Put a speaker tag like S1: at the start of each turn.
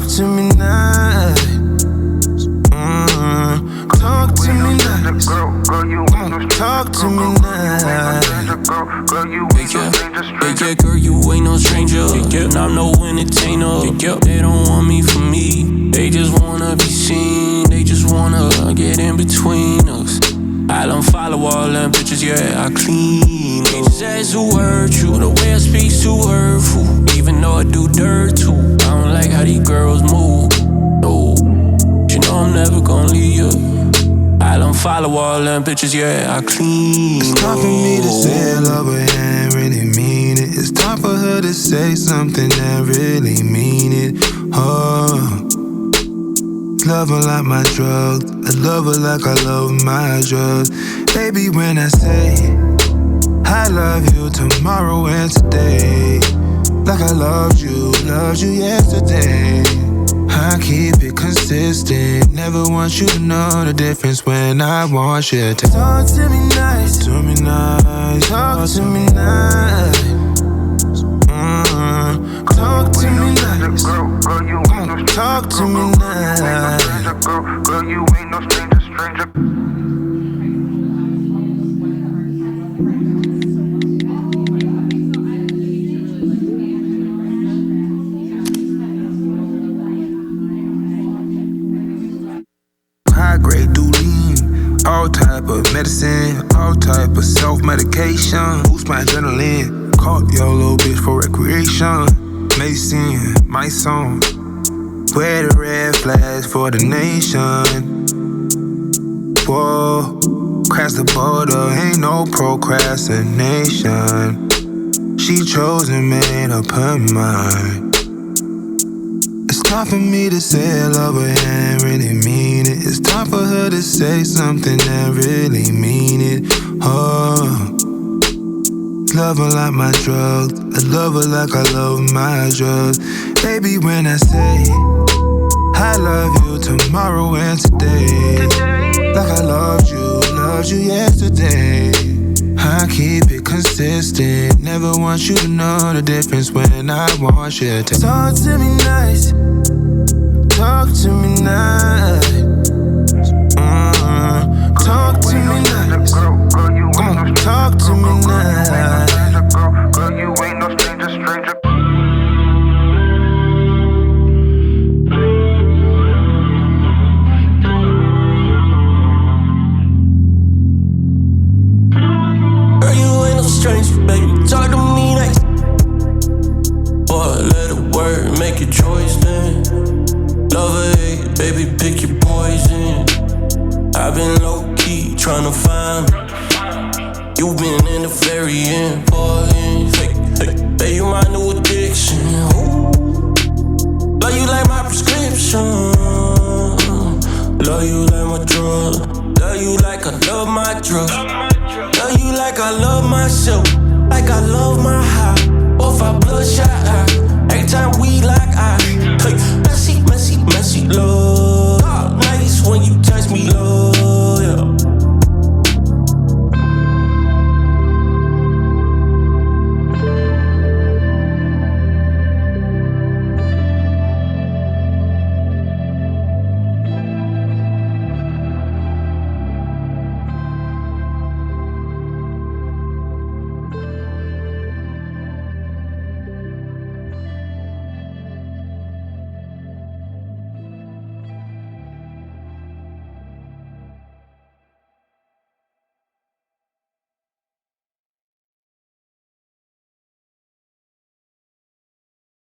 S1: Talk to me nice. Talk to me nice. Talk to me nice.
S2: Yeah, girl, you ain't no stranger. And I'm no entertainer. They don't want me for me. They just wanna be seen. They just wanna get in between us. I don't follow all them bitches, yeah, I clean. They just ask who hurt you. The way I speak's too hurtful. Even though I do dirt too. I don't like how these girls move. No, you know I'm never gonna leave you. I don't follow all them bitches, yeah, I clean.
S1: It's time for me to say I love her and really mean it. It's time for her to say something and really mean it. Oh, love her like my drugs. I love her like I love my drugs. Baby, when I say I love you tomorrow and today, like I loved you yesterday. I keep it consistent. Never want you to know the difference when I want you to talk to me nice. To me nice. Talk to me nice. Talk to me nice. Talk to me nice.
S3: Girl, you ain't no stranger.
S1: High-grade Duline, all type of medicine, all type of self-medication. Boost my adrenaline, caught your little bitch for recreation. Mason, my song, wear the red flags for the nation. Whoa, cross the border, ain't no procrastination. She chose and made up her mind. It's time for me to say I love her and really mean it. It's time for her to say something and really mean it. Oh, love her like my drugs. I love her like I love my drugs. Baby, when I say I love you tomorrow and today, like I loved you yesterday. I keep it consistent. Never want you to know the difference when I want you to talk to me nice. Talk to me nice. Talk to me nice. Talk to me nice.
S3: Girl, you ain't no stranger.
S2: Stranger, baby, talk to me nice. Boy, let a word make your choice then. Love or hate, baby, pick your poison. I've been low-key tryna find me. You've been in the very end, boy. Hey, you my new addiction. Ooh. Love you like my prescription. Love you like my drug. Love you like I love my drug. Love you like I love myself, like I love my high. Both our bloodshot eyes, every time we lock eyes. Hey,